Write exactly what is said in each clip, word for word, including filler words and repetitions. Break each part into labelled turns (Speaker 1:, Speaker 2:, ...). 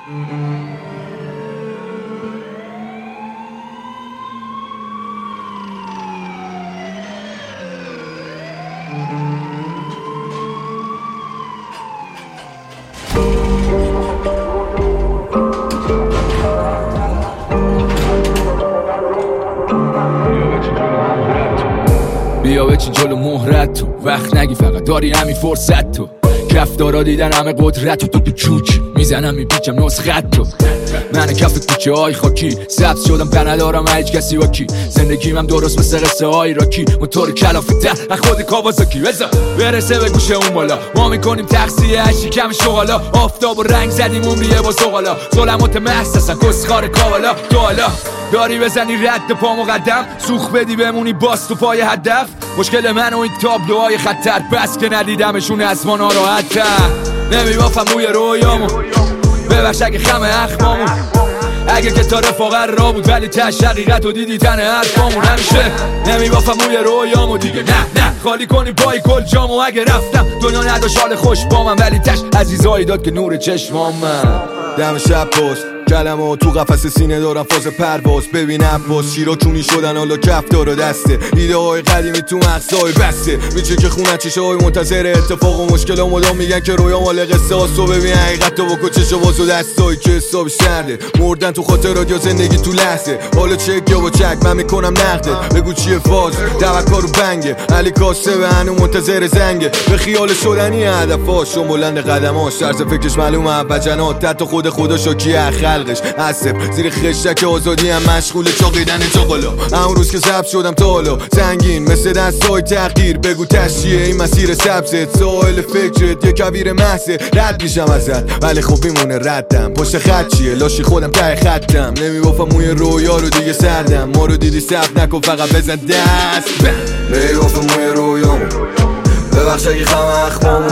Speaker 1: بیا بچین جلو مهرت تو، وقت نگی فقط داری همین فرصت تو. کفتارا دیدن همه قدرت تو، تو چوک میزنم میپیچم نسخت تو. من کف کوچه های خاکی سبز شدم به ندارم هیچ کسی با کی. زندگیم هم درست مثل قصه های راکی، موتور کلافه ته خود کاوازاکی. بزا برسه به گوشه اون بالا، ما میکنیم تقصیه هشی کم شغالا. آفتاب و رنگ زدیم عمریه با زغالا، ظلمات محض هستن کسخار کاوالا. تو حالا داری بزنی رد پا مقدم، سوخ بدی بمونی باز تو پای هدف. مشکل من و این تابلوهای خطر، بس که ندیدمشون از ما ناراحت‌تر. نمیبافم روی رویامو، ببخش اگه خم اخمامون، اگه که تا رفاقت را بود ولی تش حقیقت و دیدی تن حرفامون. همیشه نمیبافم روی رویامو دیگه، نه نه خالی کنی پای کل جامو. اگه رفتم دنیا نداشت حال خوش با من، ولی تش عزیزایی داد که نور چشمام. من
Speaker 2: دم شب پست کلمه تو قفس سینه دارم فاز پرواز. ببینم باز شیرا کونی شدن حالا کفتار و دسته. ایده های قدیمی تو مغزهای بسته، میچه که خونه چشه های منتظر اتفاق و مشکل و مدام میگن که رویا مال قصه هاست. و ببین حقیقت تو بکن چشو باز و دستایی که حساب شرده. مردن تو خاطرات یا زندگی تو لحظه. حالا چک یا با چک من میکنم نقده. بگو چیه فاز توکا رو بنگه، علی کاسه به هنو منتظر زنگه. به خیال شدنی هدفاشون بلند قدماش، طرز فکرش معلومه ابجنات. حتی خود خدا شاکی خلقش عصب زیر خشک آزادی هم مشغول چاقیدن چاقالا. اون روز که ضبط شدم تا حالا زنگین مثل دستای تغییر. بگو تشیه این مسیر سبزت، ساحل فکرت یه کویر محضه. رد میشم ازت ولی خب میمونه ردم، پشت خط چیه لاشی خودم ته خطم. نمیبافم موی رویا رو دیگه سردم، ما رو دیدی ثبت نکن فقط بزن دست. نمیبافم موی رویامو، ببخش اگه خم اخمامون،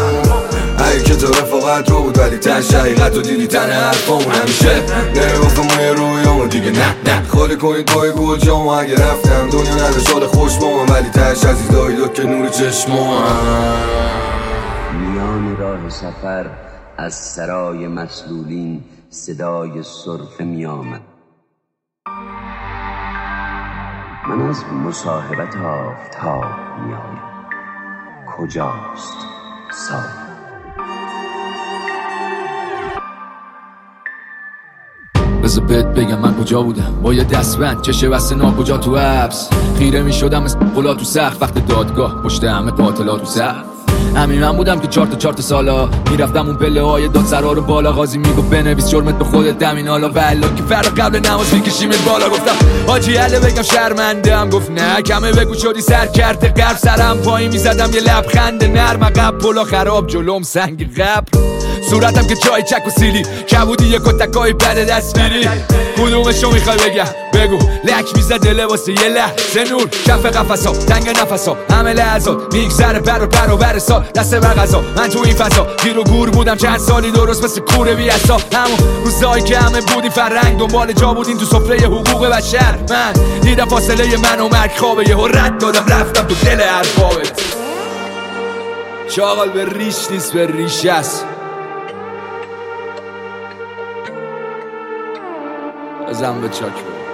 Speaker 2: اگه که تو رفاقت رو بود ولی تش حقیقت رو دیدی تن حرفامون. همیشه نمیبافم موی رویامو دیگه، نه نه خالی کنید پای گل جامو. اگه رفتم دنیا نداشت حال خوش با من، ولی تش عزیزایی داد که نور چشمام.
Speaker 3: میان راه سفر از سرای مسلولین صدای سرفه می آمد. من از مصاحبت آفتاب می آیم. کجاست سایه؟
Speaker 1: بذار بهت بگم من کجا بودم با یه دستبند چشه بسته ناکجا تو حبس. خیره می شدم مثل قلا تو سقف وقت دادگاه، پشت همه قاتلا تو سقف. همین من بودم که چهار تا چهار تا سالا میرفتم اون پله های دادسرا رو بالا. قاضی میگفت بنویس جرمت به خودت دمین حالا والا که فرق قبل نماز میکشیمت بالا. گفتم حاجی عله بگم شرمندم، گفت نه کمه بگو شدی سر کرده قرب. سرم پایین میزدم یه لبخند نرم، عقب پلا خراب جلوم سنگ قبر. صورتم که جای چک و سیلی کبودی یه کتکای بد دستگیری. کدومشو میخوای بگم بگو، لک میزده لباسه یه لحظه نور. کف قفصا تنگ نفسا همه لحظات میگذره بر و بر و بر سال. دست بر غذا من تو این فضا گیر و گور بودم چند سالی درست مثل کوره بی اصلا. همون روزایی که همه بودی فرنگ دنبال جا بودین تو سفره حقوق بشر. من دیدم فاصله من و مرگ خوابه، یهو رد دادم رفتم تو دل حرفابت. شاغل به ریش نیست به ریش است. بزن به چاک